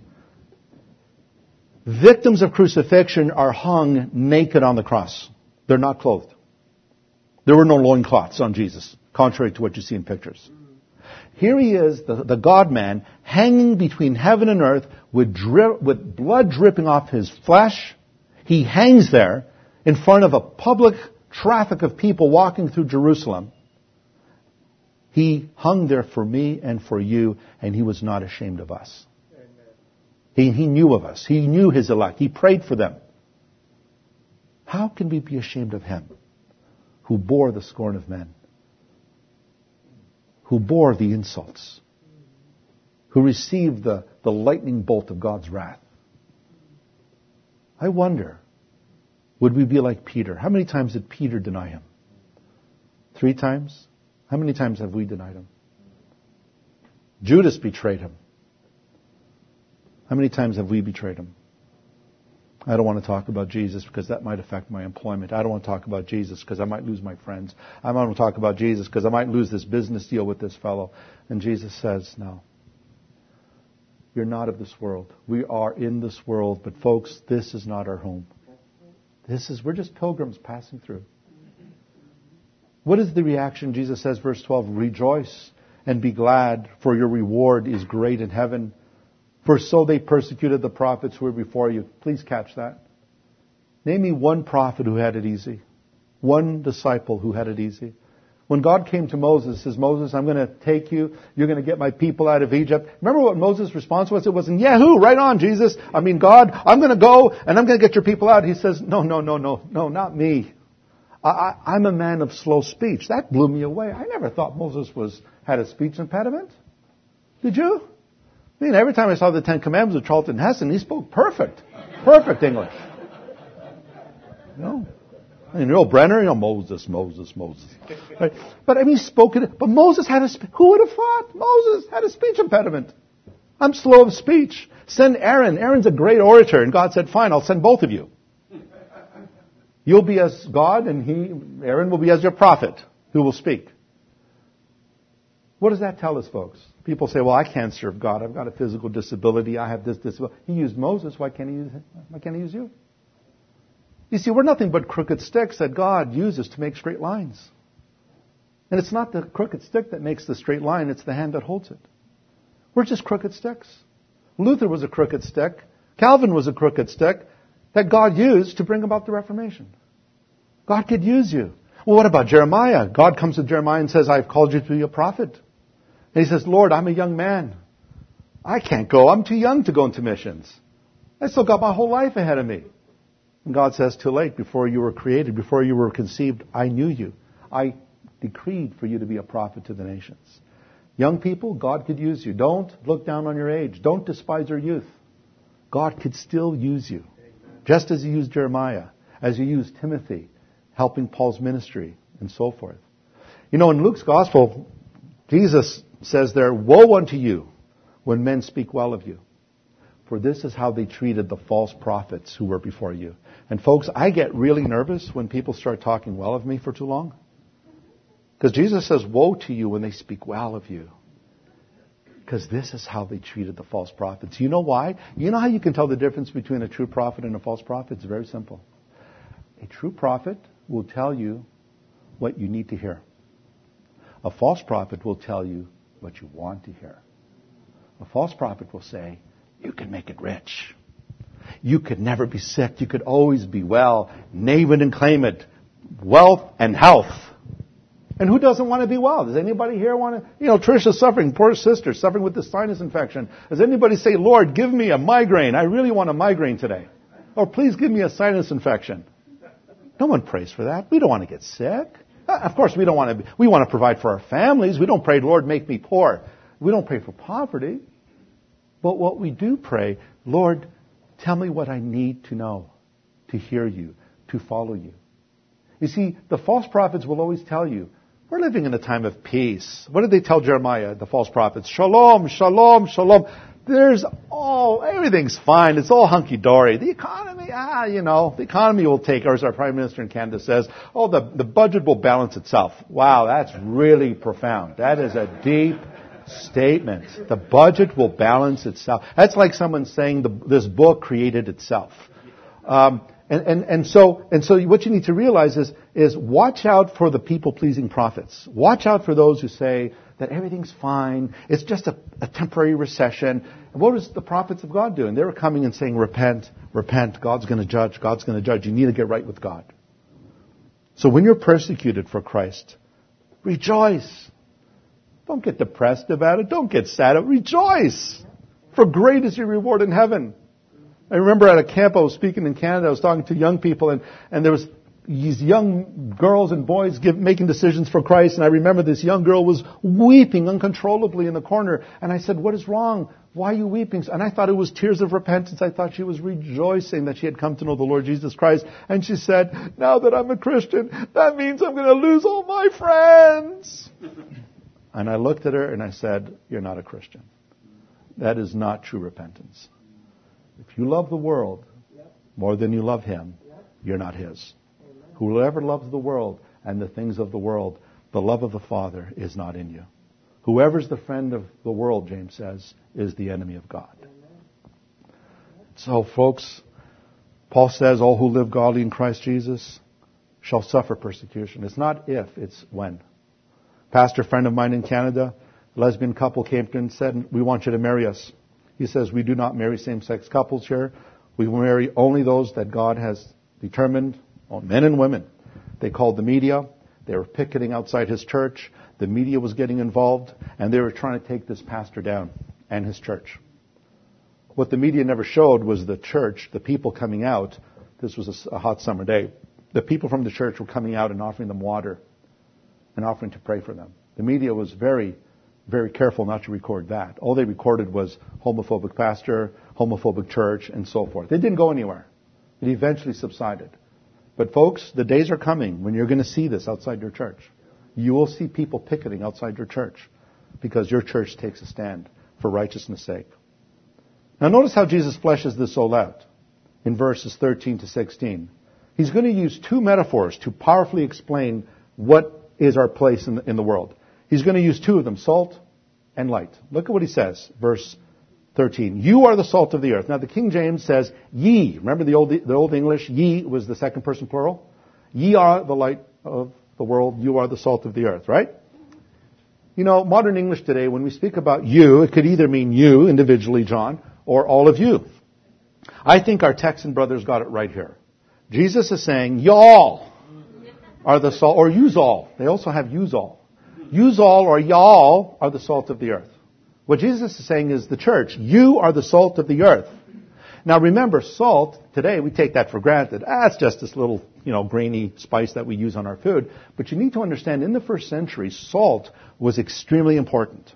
Victims of crucifixion are hung naked on the cross. They're not clothed. There were no loincloths on Jesus, contrary to what you see in pictures. Here he is, the, the God-man, hanging between heaven and earth with, dri- with blood dripping off his flesh. He hangs there in front of a public traffic of people walking through Jerusalem. He hung there for me and for you, and he was not ashamed of us. He, he knew of us. He knew his elect. He prayed for them. How can we be ashamed of him who bore the scorn of men? Who bore the insults? who received the, the lightning bolt of God's wrath. I wonder, would we be like Peter? How many times did Peter deny him? Three times? How many times have we denied him? Judas betrayed him. How many times have we betrayed him? I don't want to talk about Jesus because that might affect my employment. I don't want to talk about Jesus because I might lose my friends. I don't want to talk about Jesus because I might lose this business deal with this fellow. And Jesus says, no. You're not of this world. We are in this world, but folks, this is not our home. This is, we're just pilgrims passing through. What is the reaction? Jesus says, verse twelve, rejoice and be glad, for your reward is great in heaven. For so they persecuted the prophets who were before you. Please catch that. Name me one prophet who had it easy. One disciple who had it easy. When God came to Moses, says, Moses, I'm going to take you. You're going to get my people out of Egypt. Remember what Moses' response was? It wasn't, Yahoo, right on, Jesus. I mean, God, I'm going to go and I'm going to get your people out. He says, no, no, no, no, no, not me. I, I, I'm a man of slow speech. That blew me away. I never thought Moses was had a speech impediment. Did you? I mean, every time I saw the Ten Commandments of Charlton Heston, he spoke perfect. Perfect English. You know? I mean, Earl Brenner, you know, Moses, Moses, Moses. Right? But I mean, he spoke it. But Moses had a, who would have thought? Moses had a speech impediment. I'm slow of speech. Send Aaron. Aaron's a great orator. And God said, fine, I'll send both of you. You'll be as God and he, Aaron will be as your prophet who will speak. What does that tell us, folks? People say, well, I can't serve God. I've got a physical disability. I have this disability. He used Moses. Why can't he use, why can't he use you? You see, we're nothing but crooked sticks that God uses to make straight lines. And it's not the crooked stick that makes the straight line. It's the hand that holds it. We're just crooked sticks. Luther was a crooked stick. Calvin was a crooked stick that God used to bring about the Reformation. God could use you. Well, what about Jeremiah? God comes to Jeremiah and says, I've called you to be a prophet. And he says, Lord, I'm a young man. I can't go. I'm too young to go into missions. I still got my whole life ahead of me. And God says, too late. Before you were created, before you were conceived, I knew you. I decreed for you to be a prophet to the nations. Young people, God could use you. Don't look down on your age. Don't despise your youth. God could still use you. Just as he used Jeremiah, as he used Timothy, helping Paul's ministry, and so forth. You know, in Luke's gospel, Jesus says there, woe unto you when men speak well of you. For this is how they treated the false prophets who were before you. And folks, I get really nervous when people start talking well of me for too long. Because Jesus says, woe to you when they speak well of you. Because this is how they treated the false prophets. You know why? You know how you can tell the difference between a true prophet and a false prophet? It's very simple. A true prophet will tell you what you need to hear. A false prophet will tell you what you want to hear. A false prophet will say, you can make it rich. You could never be sick. You could always be well. Name it and claim it. Wealth and health. And who doesn't want to be well? Does anybody here want to? You know, Trisha's suffering, poor sister, suffering with this sinus infection. Does anybody say, Lord, give me a migraine. I really want a migraine today. Or please give me a sinus infection. No one prays for that. We don't want to get sick. Of course, we don't want to. Be, we want to provide for our families. We don't pray, Lord, make me poor. We don't pray for poverty. But what we do pray, Lord, tell me what I need to know, to hear you, to follow you. You see, the false prophets will always tell you, we're living in a time of peace. What did they tell Jeremiah, the false prophets? Shalom, shalom, shalom. There's all, everything's fine. It's all hunky-dory. The economy, ah, you know, the economy will take, or as our Prime Minister in Canada says, oh, the, the budget will balance itself. Wow, that's really profound. That is a deep statement. The budget will balance itself. That's like someone saying the, this book created itself. Um, and, and, and so, and so what you need to realize is, is watch out for the people-pleasing prophets. Watch out for those who say that everything's fine. It's just a, a temporary recession. And what was the prophets of God doing? They were coming and saying, repent, repent. God's going to judge. God's going to judge. You need to get right with God. So when you're persecuted for Christ, rejoice. Don't get depressed about it. Don't get sad. Rejoice. For great is your reward in heaven. I remember at a camp I was speaking in Canada, I was talking to young people, and, and there was these young girls and boys give, making decisions for Christ. And I remember this young girl was weeping uncontrollably in the corner. And I said, what is wrong? Why are you weeping? And I thought it was tears of repentance. I thought she was rejoicing that she had come to know the Lord Jesus Christ. And she said, now that I'm a Christian, that means I'm going to lose all my friends. And I looked at her and I said, you're not a Christian. That is not true repentance. If you love the world more than you love Him, you're not His. Whoever loves the world and the things of the world, the love of the Father is not in you. Whoever's the friend of the world, James says, is the enemy of God. So, folks, Paul says, all who live godly in Christ Jesus shall suffer persecution. It's not if, it's when. Pastor friend of mine in Canada, a lesbian couple came to him and said, we want you to marry us. He says, we do not marry same-sex couples here. We marry only those that God has determined, men and women. They called the media. They were picketing outside his church. The media was getting involved, and they were trying to take this pastor down and his church. What the media never showed was the church, the people coming out. This was a hot summer day. The people from the church were coming out and offering them water and offering to pray for them. The media was very, very careful not to record that. All they recorded was homophobic pastor, homophobic church, and so forth. It didn't go anywhere. It eventually subsided. But folks, the days are coming when you're going to see this outside your church. You will see people picketing outside your church because your church takes a stand for righteousness' sake. Now notice how Jesus fleshes this all out in verses thirteen to sixteen. He's going to use two metaphors to powerfully explain what is our place in the, in the world. He's going to use two of them, salt and light. Look at what he says, verse thirteen. You are the salt of the earth. Now the King James says, ye. Remember the old, the old English? Ye was the second person plural. Ye are the light of the world. You are the salt of the earth, right? You know, modern English today, when we speak about you, it could either mean you, individually, John, or all of you. I think our Texan brothers got it right here. Jesus is saying, y'all are the salt, or yous all. They also have yous all. Yous all or y'all are the salt of the earth. What Jesus is saying is the church, you are the salt of the earth. Now remember, salt, today we take that for granted. Ah, it's just this little, you know, grainy spice that we use on our food. But you need to understand, in the first century, salt was extremely important.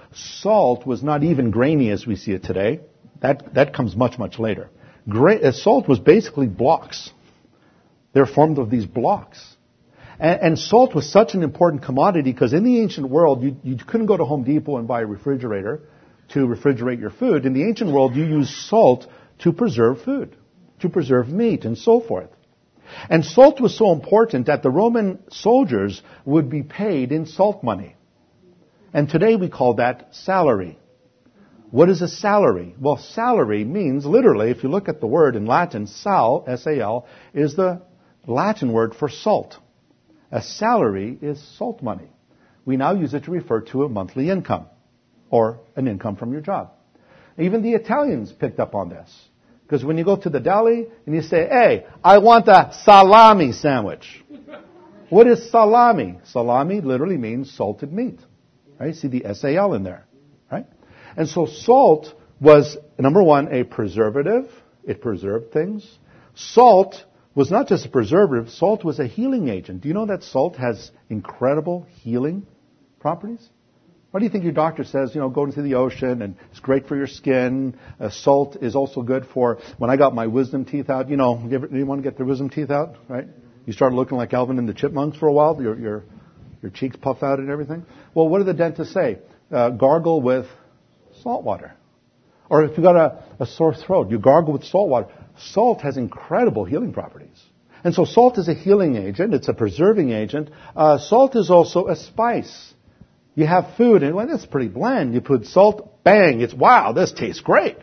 Salt was not even grainy as we see it today. That, that comes much, much later. Gra- uh, salt was basically blocks. They're formed of these blocks. And, and salt was such an important commodity because in the ancient world, you, you couldn't go to Home Depot and buy a refrigerator to refrigerate your food. In the ancient world, you used salt to preserve food, to preserve meat, and so forth. And salt was so important that the Roman soldiers would be paid in salt money. And today we call that salary. What is a salary? Well, salary means, literally, if you look at the word in Latin, sal, S A L, is the Latin word for salt. A salary is salt money. We now use it to refer to a monthly income or an income from your job. Even the Italians picked up on this. Because when you go to the deli and you say, hey, I want a salami sandwich. What is salami? Salami literally means salted meat. Right? See the S A L in there. Right? And so salt was, number one, a preservative. It preserved things. Salt was not just a preservative. Salt was a healing agent. Do you know that salt has incredible healing properties? Why do you think your doctor says, you know, go into the ocean and it's great for your skin? Uh, salt is also good for, when I got my wisdom teeth out, you know, you ever, anyone get their wisdom teeth out, right? You start looking like Alvin and the Chipmunks for a while, your your, your cheeks puff out and everything. Well, what do the dentists say? Uh, gargle with salt water. Or if you've got a, a sore throat, you gargle with salt water. Salt has incredible healing properties. And so salt is a healing agent. It's a preserving agent. Uh, salt is also a spice. You have food, and well, that's pretty bland. You put salt, bang, it's, wow, this tastes great.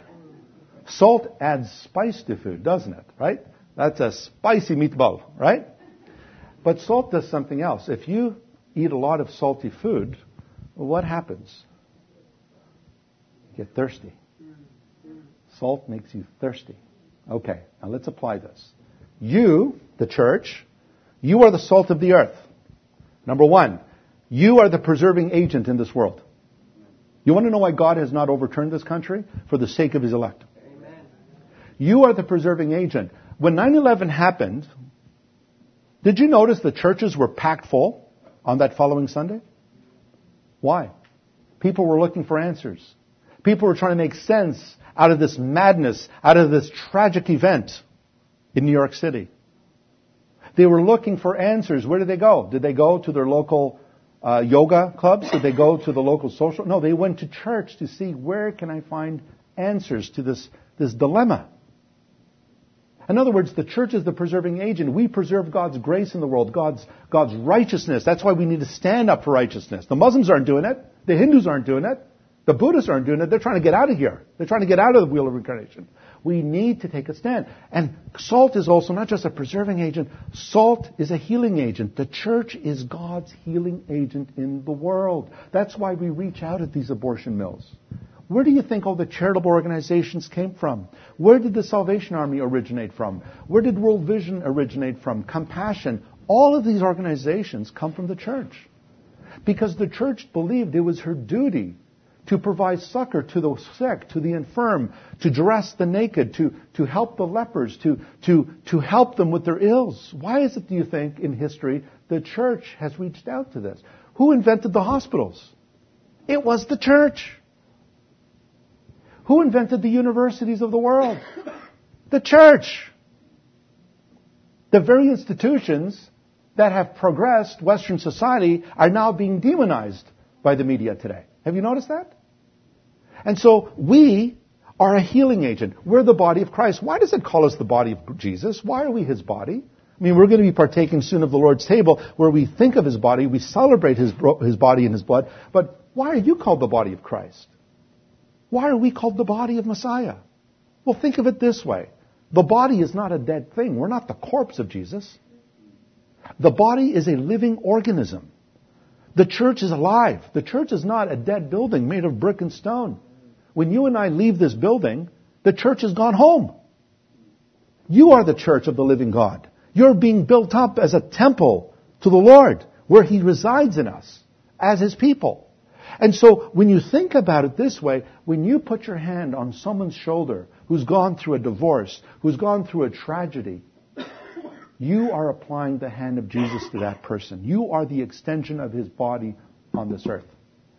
Salt adds spice to food, doesn't it, right? That's a spicy meatball, right? But salt does something else. If you eat a lot of salty food, what happens? You get thirsty. Salt makes you thirsty. Okay, now let's apply this. You, the church, you are the salt of the earth. Number one, you are the preserving agent in this world. You want to know why God has not overturned this country? For the sake of His elect. Amen. You are the preserving agent. When nine eleven happened, Did you notice the churches were packed full on that following Sunday? Why? People were looking for answers. People were trying to make sense out of this madness, out of this tragic event in New York City. They were looking for answers. Where did they go? Did they go to their local uh, yoga clubs? Did they go to the local social? No, they went to church to see where can I find answers to this, this dilemma. In other words, the church is the preserving agent. We preserve God's grace in the world, God's, God's righteousness. That's why we need to stand up for righteousness. The Muslims aren't doing it. The Hindus aren't doing it. The Buddhists aren't doing it. They're trying to get out of here. They're trying to get out of the wheel of incarnation. We need to take a stand. And salt is also not just a preserving agent. Salt is a healing agent. The church is God's healing agent in the world. That's why we reach out at these abortion mills. Where do you think all the charitable organizations came from? Where did the Salvation Army originate from? Where did World Vision originate from? Compassion. All of these organizations come from the church. Because the church believed it was her duty to provide succor to the sick, to the infirm, to dress the naked, to, to help the lepers, to, to, to help them with their ills. Why is it, do you think, in history, the church has reached out to this? Who invented the hospitals? It was the church. Who invented the universities of the world? The church. The very institutions that have progressed Western society are now being demonized by the media today. Have you noticed that? And so we are a healing agent. We're the body of Christ. Why does it call us the body of Jesus? Why are we His body? I mean, we're going to be partaking soon of the Lord's table where we think of His body, we celebrate His, His body and His blood. But why are you called the body of Christ? Why are we called the body of Messiah? Well, think of it this way. The body is not a dead thing. We're not the corpse of Jesus. The body is a living organism. The church is alive. The church is not a dead building made of brick and stone. When you and I leave this building, the church has gone home. You are the church of the living God. You're being built up as a temple to the Lord, where He resides in us as His people. And so when you think about it this way, when you put your hand on someone's shoulder who's gone through a divorce, who's gone through a tragedy, you are applying the hand of Jesus to that person. You are the extension of His body on this earth.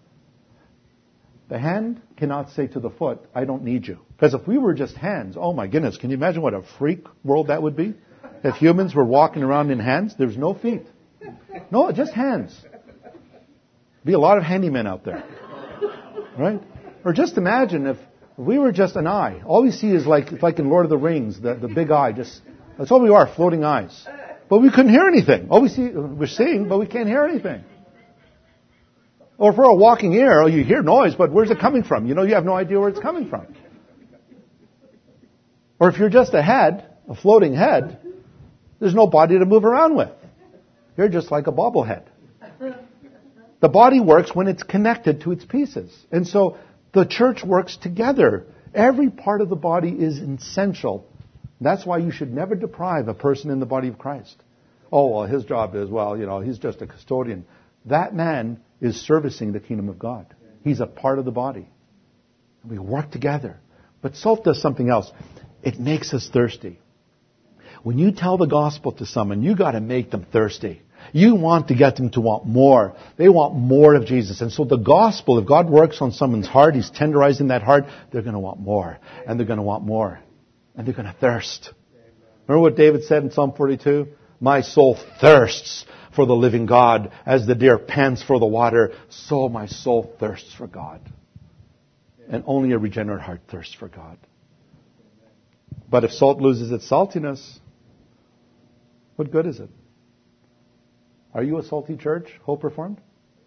The hand cannot say to the foot, I don't need you. Because if we were just hands, oh my goodness, can you imagine what a freak world that would be? If humans were walking around in hands, there's no feet. No, just hands. Be a lot of handymen out there. Right? Or just imagine if we were just an eye. All we see is like, it's like in Lord of the Rings, the, the big eye. Just That's all we are, floating eyes. But we couldn't hear anything. All we see, we're seeing, but we can't hear anything. Or if we're a walking ear, oh, you hear noise, but where's it coming from? You know, you have no idea where it's coming from. Or if you're just a head, a floating head, there's no body to move around with. You're just like a bobblehead. The body works when it's connected to its pieces. And so the church works together. Every part of the body is essential. That's why you should never deprive a person in the body of Christ. Oh, well, his job is, well, you know, he's just a custodian. That man is servicing the kingdom of God. He's a part of the body. We work together. But salt does something else. It makes us thirsty. When you tell the gospel to someone, you got to make them thirsty. You want to get them to want more. They want more of Jesus. And so the gospel, if God works on someone's heart, He's tenderizing that heart, they're going to want more. And they're going to want more. And they're going to thirst. Remember what David said in Psalm forty-two? My soul thirsts for the living God. As the deer pants for the water, so my soul thirsts for God. And only a regenerate heart thirsts for God. But if salt loses its saltiness, what good is it? Are you a salty church, Hope Reformed?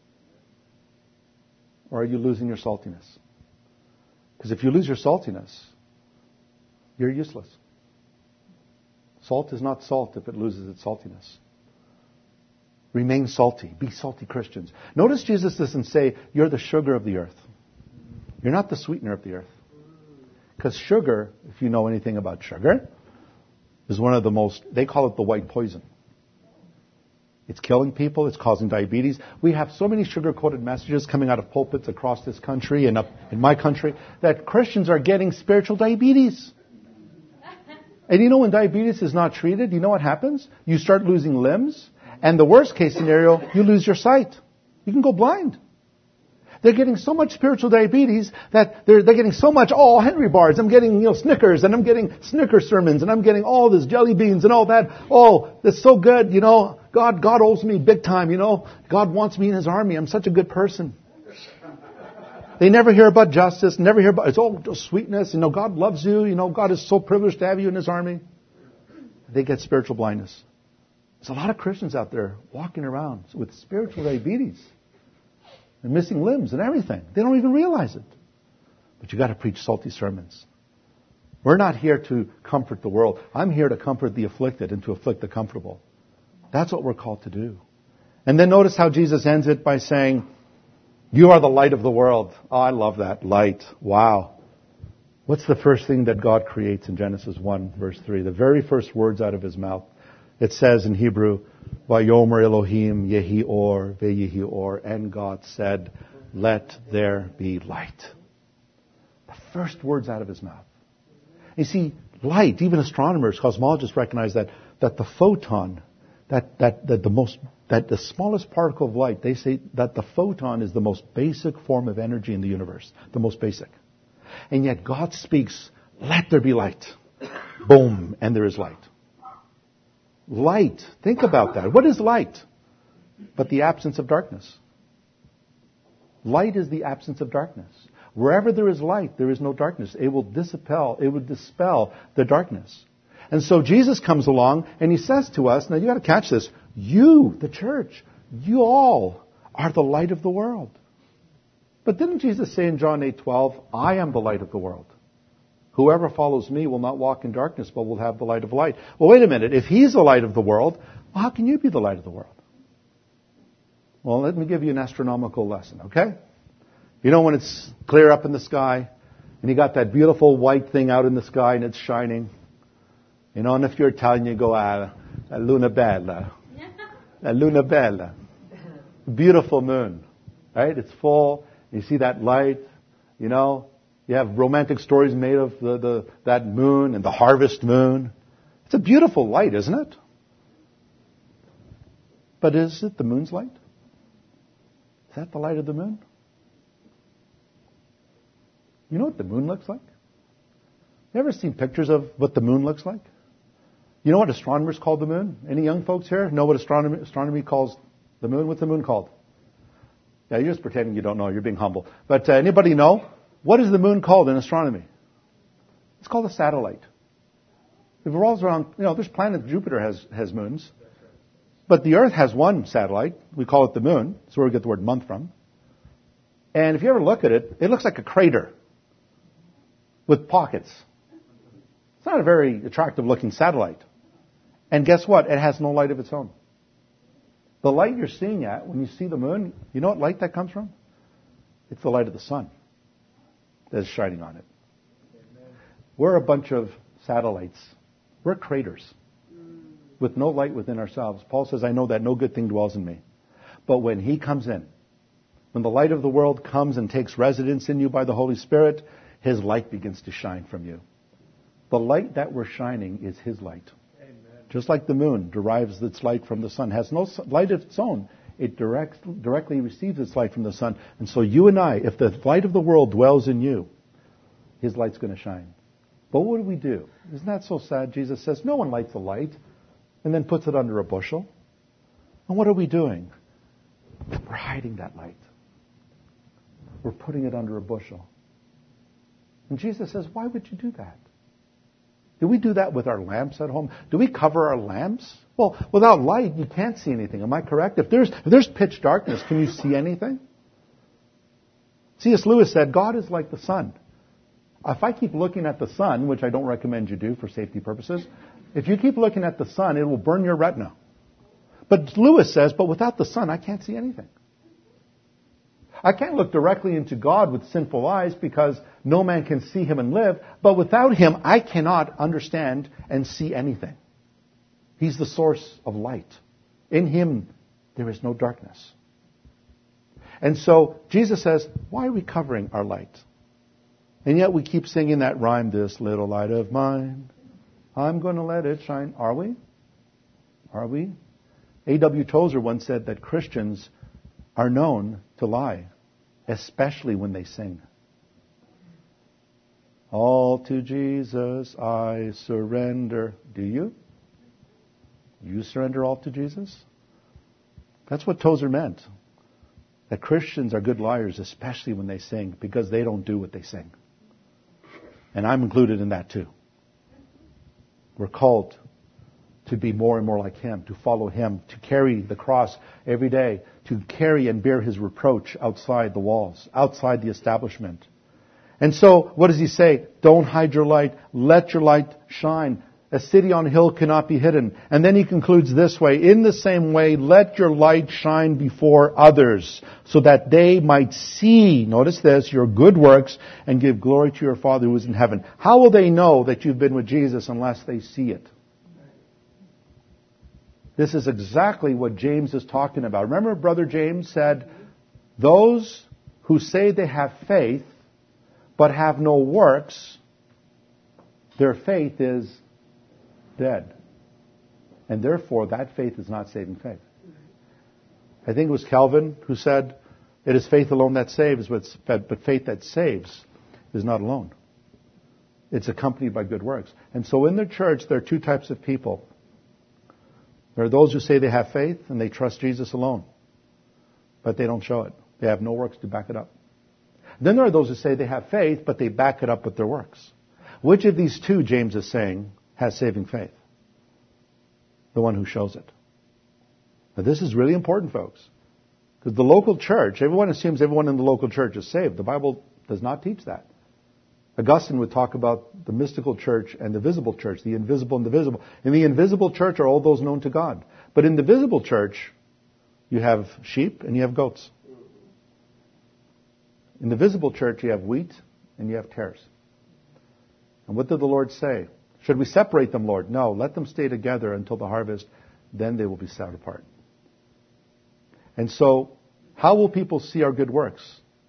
Or are you losing your saltiness? Because if you lose your saltiness, you're useless. Salt is not salt if it loses its saltiness. Remain salty. Be salty Christians. Notice Jesus doesn't say, you're the sugar of the earth. You're not the sweetener of the earth. Because sugar, if you know anything about sugar, is one of the most, they call it the white poison. It's killing people. It's causing diabetes. We have so many sugar-coated messages coming out of pulpits across this country and up in my country that Christians are getting spiritual diabetes. And you know when diabetes is not treated, you know what happens? You start losing limbs. And the worst case scenario, you lose your sight. You can go blind. They're getting so much spiritual diabetes that they're, they're getting so much, oh, Henry bars, I'm getting, you know, Snickers, and I'm getting Snickers sermons, and I'm getting all this jelly beans and all that. Oh, that's so good, you know. God, God owes me big time, you know. God wants me in His army. I'm such a good person. They never hear about justice, never hear about, it's all just sweetness, you know, God loves you, you know, God is so privileged to have you in His army. They get spiritual blindness. There's a lot of Christians out there walking around with spiritual diabetes. And missing limbs and everything. They don't even realize it. But you got to preach salty sermons. We're not here to comfort the world. I'm here to comfort the afflicted and to afflict the comfortable. That's what we're called to do. And then notice how Jesus ends it by saying, you are the light of the world. Oh, I love that. Light. Wow. What's the first thing that God creates in Genesis one, verse three? The very first words out of His mouth. It says in Hebrew, Vayomer Elohim Yehi Or Veyehi Or, and God said, let there be light. The first words out of His mouth. You see, light, even astronomers, cosmologists recognize that, that the photon, that, that, that the most, that the smallest particle of light, they say that the photon is the most basic form of energy in the universe. The most basic. And yet God speaks, let there be light. Boom, and there is light. Light. Think about that. What is light? But the absence of darkness. Light is the absence of darkness. Wherever there is light, there is no darkness. It will dispel, it will dispel the darkness. And so Jesus comes along and He says to us, now you got to catch this, you, the church, you all are the light of the world. But didn't Jesus say in John eight twelve, I am the light of the world? Whoever follows me will not walk in darkness, but will have the light of light. Well, wait a minute. If He's the light of the world, well, how can you be the light of the world? Well, let me give you an astronomical lesson, okay? You know when it's clear up in the sky, and you got that beautiful white thing out in the sky, and it's shining? You know, and if you're Italian, you go, ah, la luna bella. La luna bella. Beautiful moon, right? It's full. You see that light, you know. You have romantic stories made of the, the, that moon and the harvest moon. It's a beautiful light, isn't it? But is it the moon's light? Is that the light of the moon? You know what the moon looks like? You ever seen pictures of what the moon looks like? You know what astronomers call the moon? Any young folks here know what astronomy, astronomy calls the moon? What's the moon called? Yeah, you're just pretending you don't know. You're being humble. But uh, anybody know? What is the moon called in astronomy? It's called a satellite. It revolves around, you know, this planet Jupiter has, has moons. But the Earth has one satellite. We call it the moon. That's where we get the word month from. And if you ever look at it, it looks like a crater with pockets. It's not a very attractive looking satellite. And guess what? It has no light of its own. The light you're seeing at, when you see the moon, you know what light that comes from? It's the light of the sun that is shining on it. Amen. We're a bunch of satellites. We're craters with no light within ourselves. Paul says, I know that no good thing dwells in me. But when He comes in, when the light of the world comes and takes residence in you by the Holy Spirit, His light begins to shine from you. The light that we're shining is His light. Amen. Just like the moon derives its light from the sun, has no light of its own. It direct, directly receives its light from the sun. And so you and I, if the light of the world dwells in you, His light's going to shine. But what do we do? Isn't that so sad? Jesus says, no one lights a light and then puts it under a bushel. And what are we doing? We're hiding that light. We're putting it under a bushel. And Jesus says, why would you do that? Do we do that with our lamps at home? Do we cover our lamps? Well, without light, you can't see anything. Am I correct? If there's, if there's pitch darkness, can you see anything? C S Lewis said, God is like the sun. If I keep looking at the sun, which I don't recommend you do for safety purposes, if you keep looking at the sun, it will burn your retina. But Lewis says, but without the sun, I can't see anything. I can't look directly into God with sinful eyes because no man can see Him and live. But without Him, I cannot understand and see anything. He's the source of light. In Him, there is no darkness. And so Jesus says, why are we covering our light? And yet we keep singing that rhyme, this little light of mine I'm going to let it shine. Are we? Are we? A W Tozer once said that Christians are known to lie, especially when they sing. All to Jesus I surrender. Do you? You surrender all to Jesus? That's what Tozer meant. That Christians are good liars, especially when they sing, because they don't do what they sing. And I'm included in that too. We're called to be more and more like Him, to follow Him, to carry the cross every day, to carry and bear His reproach outside the walls, outside the establishment. And so, what does He say? Don't hide your light. Let your light shine. A city on a hill cannot be hidden. And then He concludes this way, in the same way, let your light shine before others, so that they might see, notice this, your good works, and give glory to your Father who is in heaven. How will they know that you've been with Jesus unless they see it? This is exactly what James is talking about. Remember, Brother James said, those who say they have faith, but have no works, their faith is dead. And therefore, that faith is not saving faith. I think it was Calvin who said, it is faith alone that saves, but faith that saves is not alone. It's accompanied by good works. And so in the church, there are two types of people. There are those who say they have faith and they trust Jesus alone, but they don't show it. They have no works to back it up. Then there are those who say they have faith, but they back it up with their works. Which of these two, James is saying, has saving faith? The one who shows it. Now this is really important, folks. Because the local church, everyone assumes everyone in the local church is saved. The Bible does not teach that. Augustine would talk about the mystical church and the visible church, the invisible and the visible. In the invisible church are all those known to God. But in the visible church, you have sheep and you have goats. In the visible church, you have wheat and you have tares. And what did the Lord say? Should we separate them, Lord? No, let them stay together until the harvest. Then they will be set apart. And so, how will people see our good works?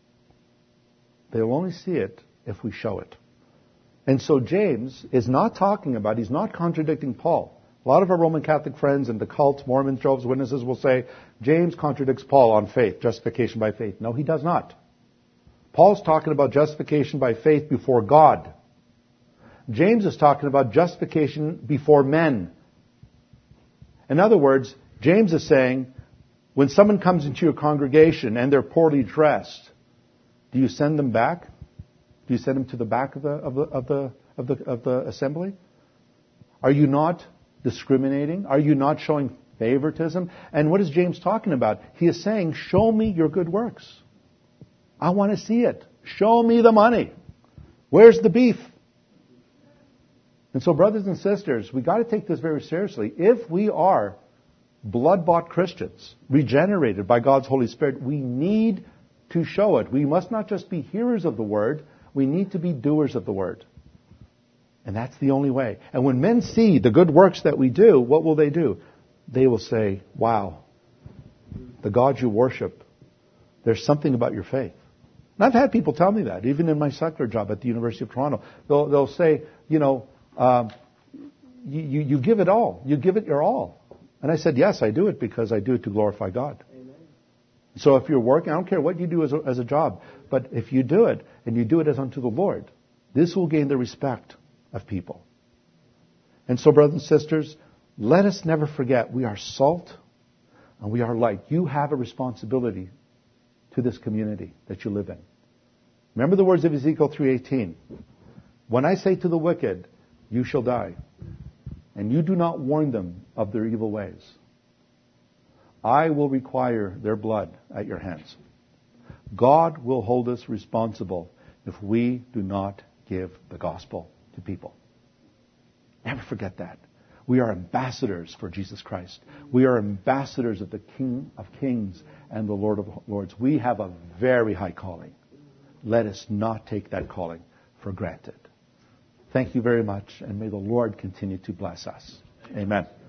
They will only see it if we show it. And so James is not talking about, he's not contradicting Paul. A lot of our Roman Catholic friends and the cults, Mormons, Jehovah's Witnesses will say, James contradicts Paul on faith, justification by faith. No, he does not. Paul's talking about justification by faith before God. James is talking about justification before men. In other words, James is saying, when someone comes into your congregation and they're poorly dressed, do you send them back? Do you send them to the back of the of the of the of the of the assembly? Are you not discriminating? Are you not showing favoritism? And what is James talking about? He is saying, show me your good works. I want to see it. Show me the money. Where's the beef? And so, brothers and sisters, we got to take this very seriously. If we are blood-bought Christians, regenerated by God's Holy Spirit, we need to show it. We must not just be hearers of the Word, we need to be doers of the Word. And that's the only way. And when men see the good works that we do, what will they do? They will say, wow, the God you worship, there's something about your faith. And I've had people tell me that, even in my secular job at the University of Toronto. They'll, they'll say, you know, um, you, you, you give it all. You give it your all. And I said, yes, I do it because I do it to glorify God. Amen. So if you're working, I don't care what you do as a, as a job, but if you do it, and you do it as unto the Lord, this will gain the respect of people. And so, brothers and sisters, let us never forget we are salt and we are light. You have a responsibility to this community that you live in. Remember the words of Ezekiel three eighteen. When I say to the wicked, you shall die, and you do not warn them of their evil ways, I will require their blood at your hands. God will hold us responsible if we do not give the gospel to people. Never forget that. We are ambassadors for Jesus Christ. We are ambassadors of the King of Kings and the Lord of Lords. We have a very high calling. Let us not take that calling for granted. Thank you very much, and may the Lord continue to bless us. Amen.